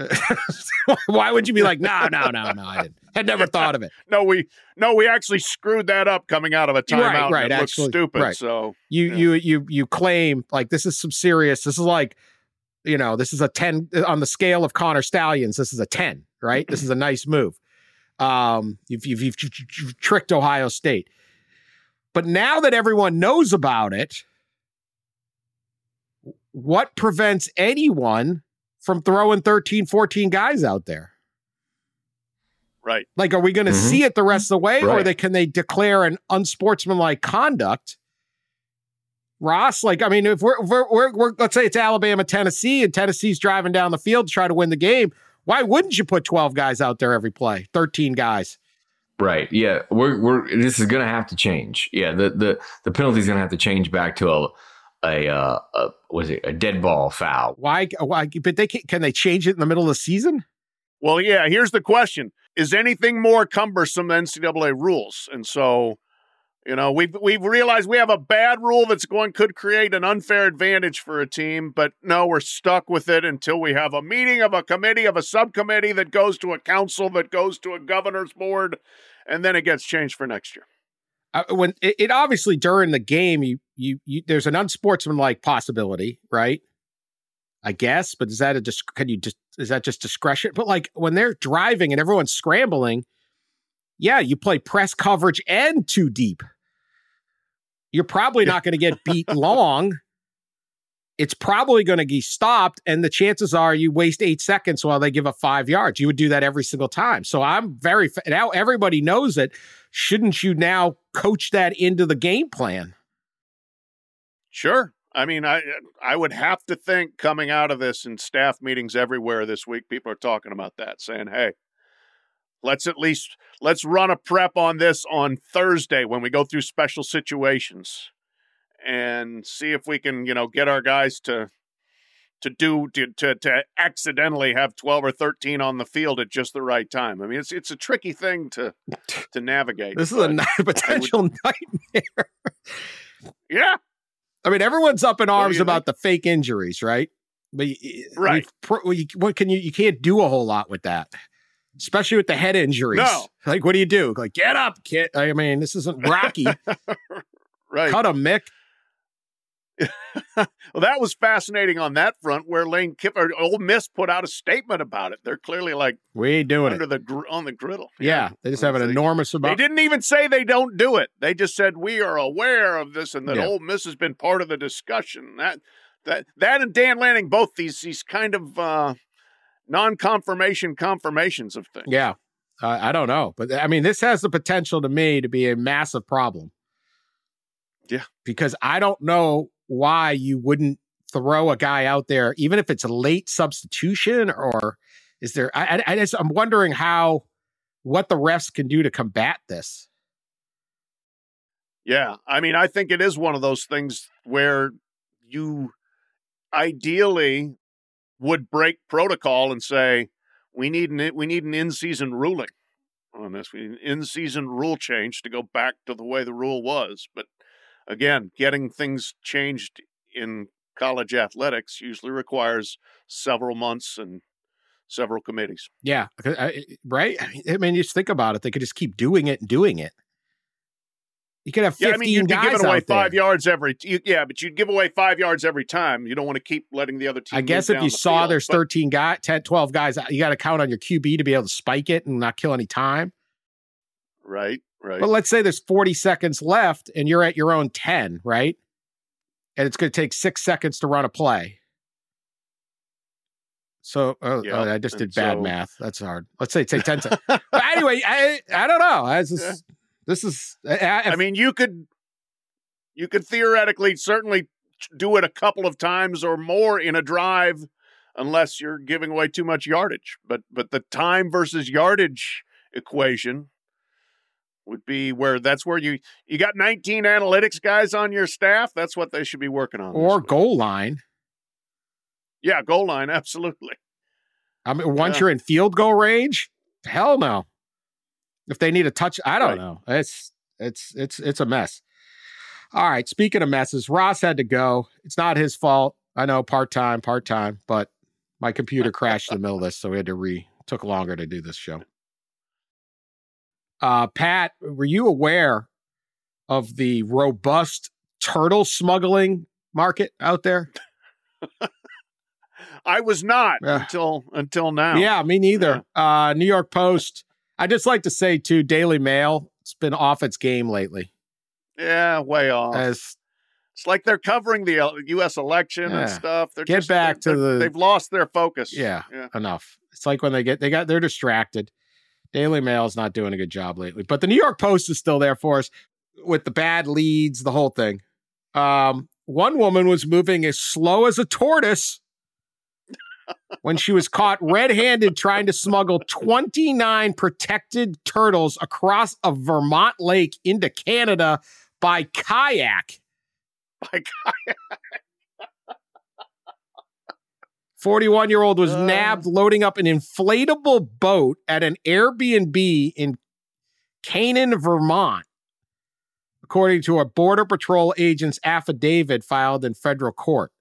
Why would you be like, no, no, no, no, I didn't. Had never thought of it. No, we no, we actually screwed that up coming out of a timeout. Right, right, and it looked actually, stupid. right. So You, yeah. you, you, you claim like this is some serious. This is like, you know, this is a ten on the scale of Connor Stallions. This is a ten, right? This is a nice move. Um, you've, you've, you've, you've tricked Ohio State. But now that everyone knows about it, what prevents anyone from throwing thirteen, fourteen guys out there? Right. Like, are we going to Mhm. see it the rest of the way, or Right. they can they declare an unsportsmanlike conduct? Ross, like, I mean, if we're, we're, we're, we're let's say it's Alabama, Tennessee, and Tennessee's driving down the field to try to win the game, why wouldn't you put twelve guys out there every play, thirteen guys? Right. Yeah. We're we're this is going to have to change. Yeah. The the the penalty is going to have to change back to a a uh a, what is it a dead ball foul. Why? Why? But they can, can they change it in the middle of the season? Well, yeah, here's the question. Is anything more cumbersome than N C double A rules? And so, you know, we've, we've realized we have a bad rule that's going, could create an unfair advantage for a team, but no, we're stuck with it until we have a meeting of a committee, of a subcommittee that goes to a council, that goes to a governor's board, and then it gets changed for next year. Uh, when it, it obviously during the game, you, you, you, there's an unsportsmanlike possibility, right? I guess, but is that a dis- can you just is that just discretion? But like when they're driving and everyone's scrambling, yeah, you play press coverage and too deep. You're probably not going to get beat long. it's probably going to be stopped. And the chances are you waste eight seconds while they give up five yards. You would do that every single time. So I'm very, now everybody knows it. Shouldn't you now coach that into the game plan? Sure. I mean, I I would have to think coming out of this in staff meetings everywhere this week, people are talking about that, saying, hey, let's at least, let's run a prep on this on Thursday when we go through special situations and see if we can, you know, get our guys to to do, to, to, to accidentally have twelve or thirteen on the field at just the right time. I mean, it's it's a tricky thing to to navigate. This is a potential would, nightmare. Yeah. I mean, everyone's up in arms about the fake injuries, right? But right, you, you, what can you? You can't do a whole lot with that, especially with the head injuries. No, like what do you do? Like get up, kid. I mean, this isn't Rocky. Right, cut him, Mick. Well, that was fascinating on that front, where Lane Kiffin, Ole Miss, put out a statement about it. They're clearly like, we ain't doing under it the gr- on the griddle. Yeah, yeah, they just have an enormous amount. They didn't even say they don't do it. They just said we are aware of this, and that yeah. Ole Miss has been part of the discussion. That that that and Dan Lanning, both these these kind of uh, non-confirmation confirmations of things. Yeah, uh, I don't know, but I mean, this has the potential to me to be a massive problem. Yeah, because I don't know why you wouldn't throw a guy out there, even if it's a late substitution, or is there, I, I just, I'm wondering how, what the refs can do to combat this. Yeah. I mean, I think it is one of those things where you ideally would break protocol and say, we need an, we need an in-season ruling on this. We need an in-season rule change to go back to the way the rule was. But again, getting things changed in college athletics usually requires several months and several committees. Yeah, right? I mean, you just think about it. They could just keep doing it and doing it. You could have fifteen yeah, I mean, you'd be guys giving away out five there. yards every you, yeah, but you'd give away five yards every time. You don't want to keep letting the other team I guess move if you down the saw field, there's but, thirteen guys, ten, twelve guys, you got to count on your Q B to be able to spike it and not kill any time. Right, right. But let's say there's forty seconds left and you're at your own ten, right? And it's going to take six seconds to run a play. So oh, yeah, oh, I just did bad so, math. That's hard. Let's say take ten seconds. But anyway, I I don't know. I just, yeah. This is. I, I mean, you could you could theoretically certainly do it a couple of times or more in a drive, unless you're giving away too much yardage. But but the time versus yardage equation would be where that's where you you got nineteen analytics guys on your staff. That's what they should be working on. Or goal line. Yeah, goal line, absolutely. I mean, once yeah. you're in field goal range, hell no. If they need a touch, I don't right. know. It's it's it's it's a mess. All right. Speaking of messes, Ross had to go. It's not his fault. I know, part time, part time, but my computer crashed in the middle of this, so we had to re took longer to do this show. Uh, Pat, were you aware of the robust turtle smuggling market out there? I was not uh, until until now. Yeah, me neither. Yeah. Uh, New York Post. I just like to say too, Daily Mail. It's been off its game lately. Yeah, way off. As, it's like they're covering the U S election yeah. and stuff. They're get just, back to the. They've lost their focus. Yeah, yeah, enough. It's like when they get they got they're distracted. Daily Mail's not doing a good job lately, but the New York Post is still there for us with the bad leads, the whole thing. Um, one woman was moving as slow as a tortoise when she was caught red-handed trying to smuggle twenty-nine protected turtles across a Vermont lake into Canada by kayak. By kayak. forty-one-year-old was uh, nabbed loading up an inflatable boat at an Airbnb in Canaan, Vermont, according to a Border Patrol agent's affidavit filed in federal court.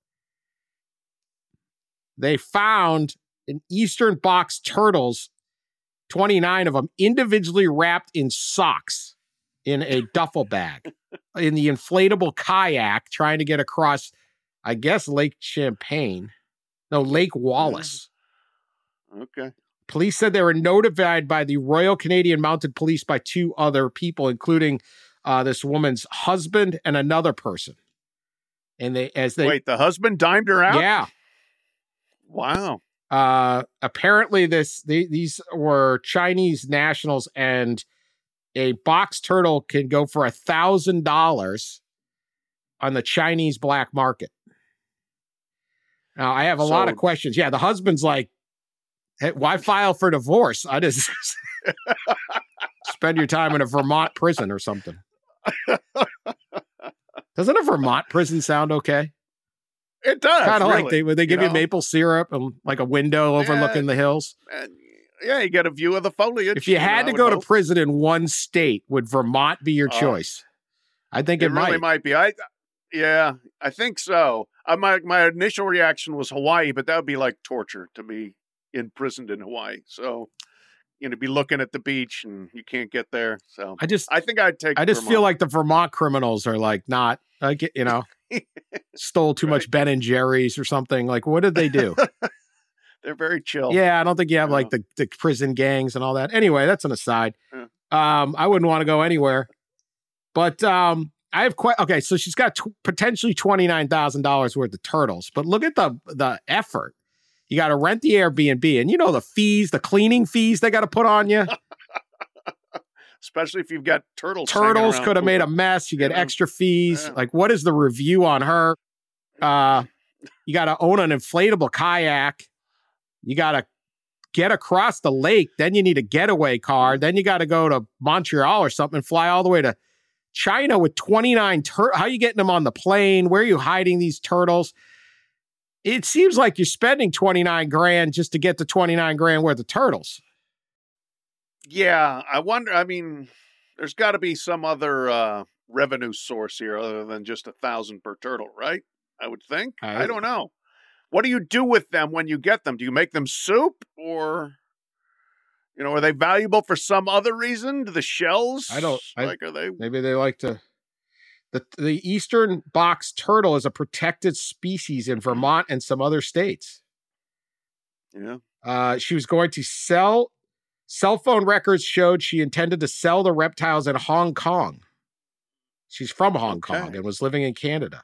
They found an Eastern box turtles, twenty-nine of them, individually wrapped in socks in a duffel bag in the inflatable kayak trying to get across, I guess, Lake Champlain. No, Lake Wallace. Okay. Police said they were notified by the Royal Canadian Mounted Police by two other people, including uh, this woman's husband and another person. And they, as they, Wait, the husband dimed her out? yeah. Wow. Uh, apparently this, they, these were Chinese nationals, and a box turtle can go for a thousand dollars on the Chinese black market. Now, I have a So- lot of questions. Yeah, the husband's like, hey, why file for divorce? I just spend your time in a Vermont prison or something. Doesn't a Vermont prison sound okay? It does. Kind of really, like they when they give you, know? maple syrup and like a window overlooking the hills. And, yeah, you get a view of the foliage. If you had know, to I go would to hope. prison in one state, would Vermont be your Oh. choice? I think it, it, really might. might be. I, yeah, I think so. I, my my initial reaction was Hawaii, but that would be like torture to be imprisoned in Hawaii. So, you know, be looking at the beach and you can't get there. So, I just, I think I'd take. I just feel Vermont. like the Vermont criminals are like not, like you know, stole too much Ben and Jerry's or something. Like, what did they do? they're very chill. Yeah, I don't think you have Yeah. like the, the prison gangs and all that. Anyway, that's an aside. Yeah. Um, I wouldn't want to go anywhere. But um, I have quite okay. So she's got t- potentially twenty nine thousand dollars worth of turtles. But look at the the effort. You got to rent the Airbnb, and you know the fees, the cleaning fees they got to put on you. Especially if you've got turtles. hanging Turtles around could have made a pooping. mess. You get Yeah. extra fees. Yeah. Like, what is the review on her? Uh, you got to own an inflatable kayak. You got to get across the lake. Then you need a getaway car. Then you got to go to Montreal or something and fly all the way to China with twenty-nine tur- How are you getting them on the plane? Where are you hiding these turtles? It seems like you're spending twenty-nine grand just to get to twenty-nine grand worth of turtles. Yeah, I wonder. I mean, there's got to be some other uh, revenue source here other than just a thousand per turtle, right? I would think. I- I don't know. What do you do with them when you get them? Do you make them soup, or you know, are they valuable for some other reason? Do the shells? I don't- I- like. Are they? Maybe they like to. The, the eastern box turtle is a protected species in Vermont and some other states. Yeah. Uh, she was going to sell. Cell phone records showed she intended to sell the reptiles in Hong Kong. She's from Hong Okay. Kong and was living in Canada.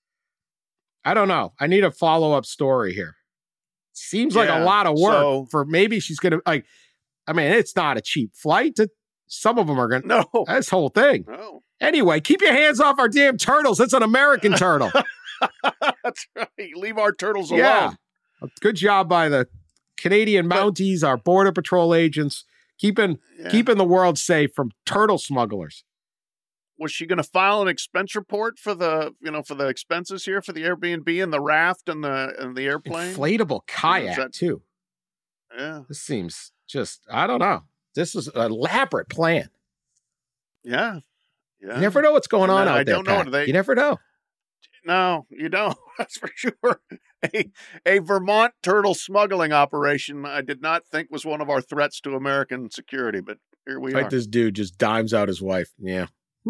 I don't know. I need a follow up story here. Seems like Yeah, a lot of work so- for maybe she's going to like. I mean, it's not a cheap flight. To, some of them are going to. No. This whole thing. No. Anyway, keep your hands off our damn turtles. It's an American turtle. That's right. Leave our turtles alone. Yeah. Good job by the Canadian Mounties, our Border Patrol agents, keeping Yeah. keeping the world safe from turtle smugglers. Was she going to file an expense report for the, you know, for the expenses here for the Airbnb and the raft and the and the airplane? Inflatable kayak, that- too. Yeah. This seems just, I don't know. This is an elaborate plan. Yeah. Yeah. You never know what's going And on then out I there, don't know, Pat. do they- You never know. No, you don't. That's for sure. A, a Vermont turtle smuggling operation I did not think was one of our threats to American security, but here we Like are. this dude just dimes out his wife. Yeah.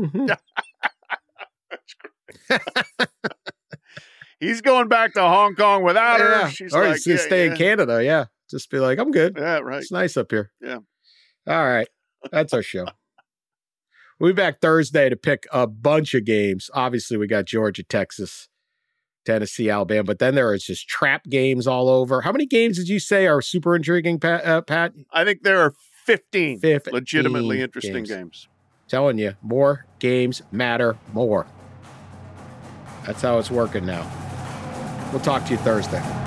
He's going back to Hong Kong without Yeah. her. She's or like, he's going to yeah, stay yeah. in Canada. Yeah. Just be like, I'm good. Yeah, right. It's nice up here. Yeah. All right. That's our show. We'll be back Thursday to pick a bunch of games. Obviously, we got Georgia, Texas, Tennessee, Alabama, but then there is just trap games all over. How many games did you say are super intriguing, Pat? Uh, Pat? I think there are fifteen, fifteen legitimately interesting games. games. Telling you, more games matter more. That's how it's working now. We'll talk to you Thursday.